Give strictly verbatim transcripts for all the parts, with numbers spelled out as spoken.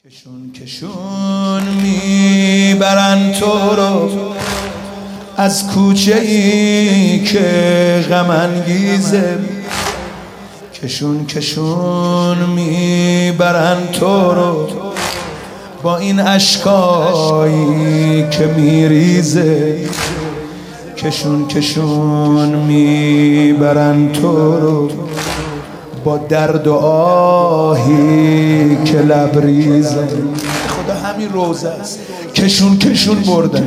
کشون کشون میبرن تو رو از کوچه ای که غم انگیزه، کشون کشون میبرن تو رو با این اشکایی که میریزه، کشون کشون میبرن تو رو با درد و آهی که لبریزه. خدا همین روزه است، کشون کشون بردن،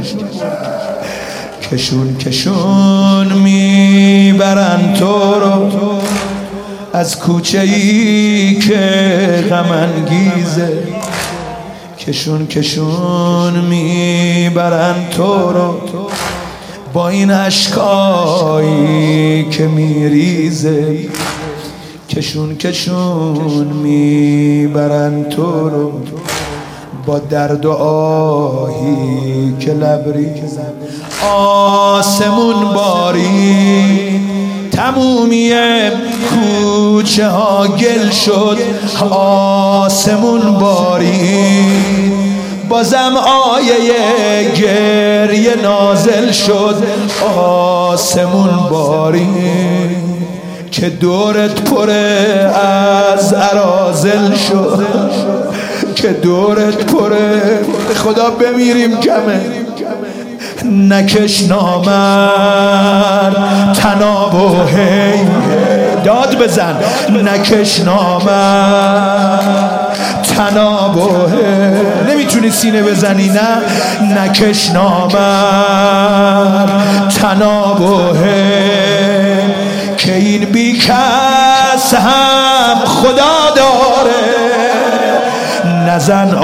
کشون کشون میبرن تو رو از کوچه ای که غم انگیزه، کشون کشون میبرن تو رو با این اشکایی که میریزه، کشون کشون میبرن تو رو با درد و آهی که لبریزه. آسمون باری تمومی کوچه ها گل شد، آسمون باری بازم آیه گریه نازل شد، آسمون باری که دورت پره از اراذل شد، که دورت پره خدا بمیریم کمه، نکش نامر تناب و هی داد بزن، نکش نامر تناب و هی نمیتونی سینه بزنی نه، نکش نامر تناب و هی که این بی کس هم خدا داره، نزن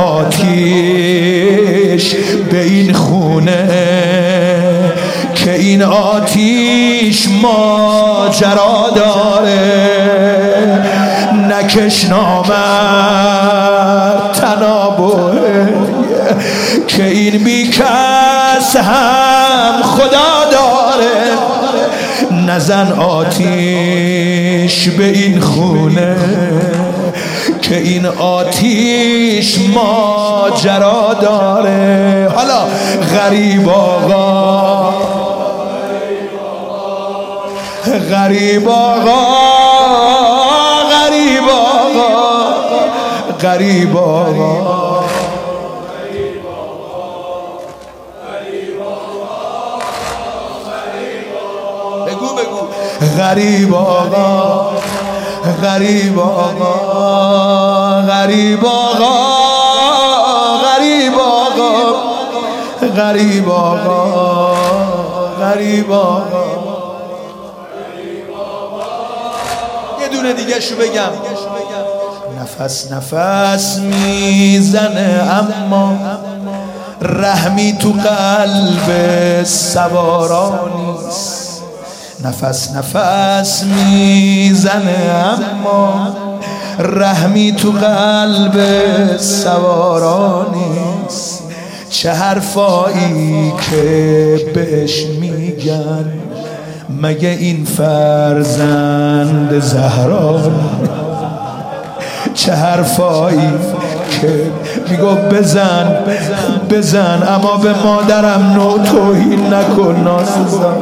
آتیش به این خونه که این آتیش ماجرا داره، نکش نامر تنابه که این بی کس هم خدا داره، نزن آتیش به این خونه که این آتیش ماجرا داره. حالا غریب آقا، غریب آقا، غریب آقا، غریب آقا، بگو بگو غریب آقا، غریب آقا، غریب آقا، غریب آقا، غریب آقا، غریب آقا. یه دونه دیگه شو بگم، نفس نفس میزنه اما رحمی تو قلب سوارا نیست، نفس نفس میزنه اما رحمی تو قلب سوارا نیست، چه حرفایی که بهش میگن مگه این فرزند زهرا، چه حرفایی که میگو بزن بزن اما به مادرم نو توهین نکن ناسزا.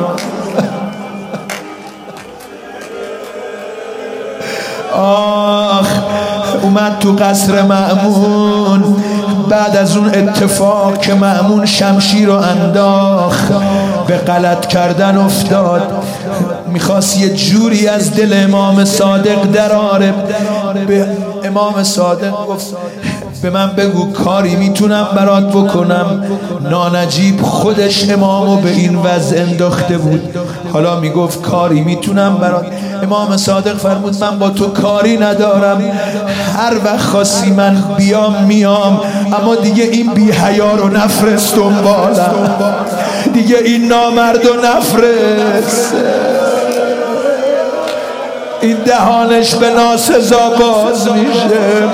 آخ اومد تو قصر مأمون بعد از اون اتفاق که مأمون شمشیر رو انداخت، به غلط کردن افتاد، میخواست یه جوری از دل امام صادق دراره، به امام صادق گفت به من بگو کاری میتونم برات بکنم. نانجیب خودش امامو به این وضع انداخته بود، حالا میگفت کاری میتونم برات. امام صادق فرمود من با تو کاری ندارم، هر وقت خواستی من بیام میام، اما دیگه این بی حیا رو نفرست دنبالم، دیگه این نامرد رو نفرست، این دهانش به ناسزا باز میشه.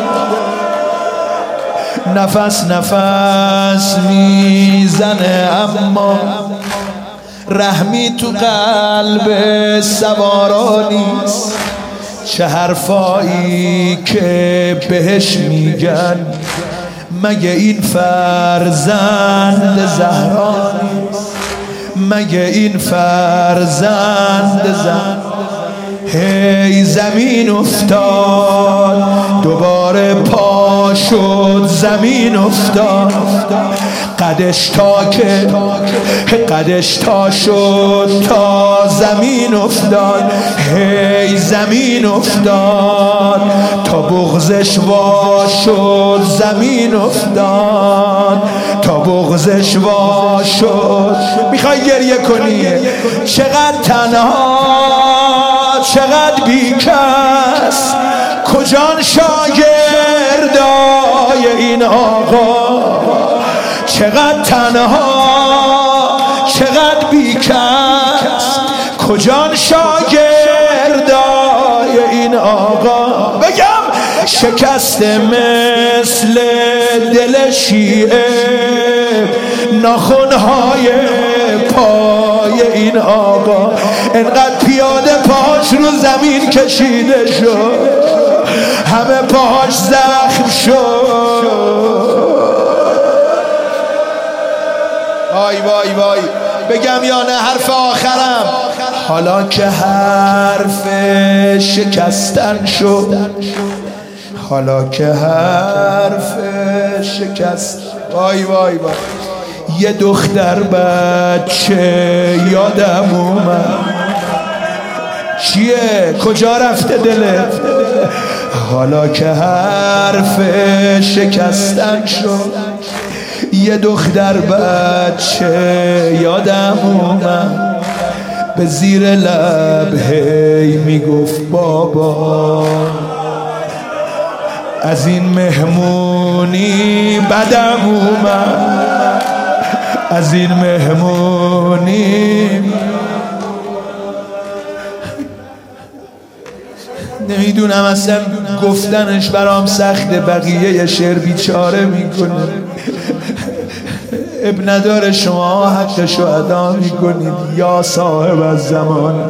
نفس نفس میزنه اما رحمی تو قلب سوارا نیست، چه حرفایی که بهش میگن مگه این فرزند زهرا نیست؟ مگه این فرزند زهرا؟ هی زمین افتاد دوباره پا شد، زمین افتاد قدش تا که قدش تا شد تا زمین افتاد، هی زمین افتاد تا بغضش وا شد، زمین افتاد تا بغضش وا شد. میخوای گریه کنی؟ چقدر تنها، چقدر بیکس، کجان شاگردای این آقا؟ چقدر تنها، چقدر بیکس، کجان شاگردای این آقا؟ بگم شکسته مثل دل شیعه ناخنهای پای این آقا، انقدر پیاده پاش رو زمین کشیده شد، همه پاش زخم شد. وای وای وای، بگم یا نه حرف آخرم؟ حالا که حرف شکستن شد، حالا که حرف شکست، وای وای وای، یه دختر بچه یادم اومد. چیه؟ کجا رفته دلت؟ حالا که حرف شکستن شد، یه دختر بچه یادم اومد، به زیر لب هی میگفت بابا از این مهمونی بدم اومد، از این مهمونی. نمیدونم اصلا گفتنش برام سخته، بقیه یه شعر بیچاره میکنه. اب نداره، شما حقشو ادا میکنید یا صاحب الزمان.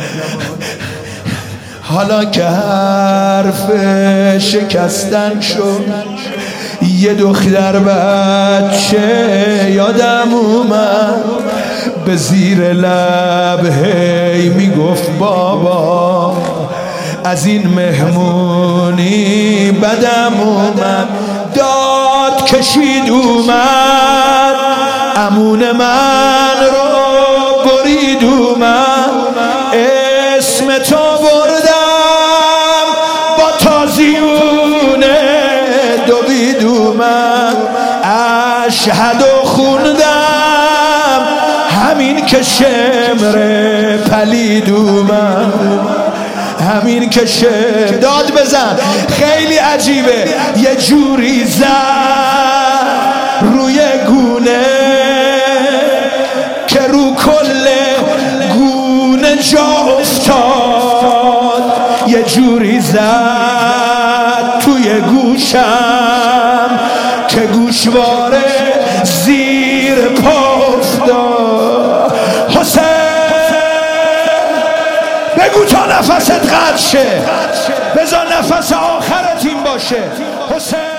حالا که حرف شکستن شد، یه دختر بچه یادم اومد، به زیر لب هی میگفت بابا از این مهمونی بدم اومد. داد کشید اومد، امون من رو برید اومد، اسم تو بردم با تازیونه دوید اومد، اشهدو خوندم همین که شمر پلید اومد، همین که شمر. داد بزن، خیلی عجیبه، یه جوری زد روی گونه که رو کل گونه جا افتاد، یه جوری زد توی گوشم که گوشواره زیر پا افتاد. حسین بگو تا نفست قطع شه، بذار نفس آخرت این باشه. حسین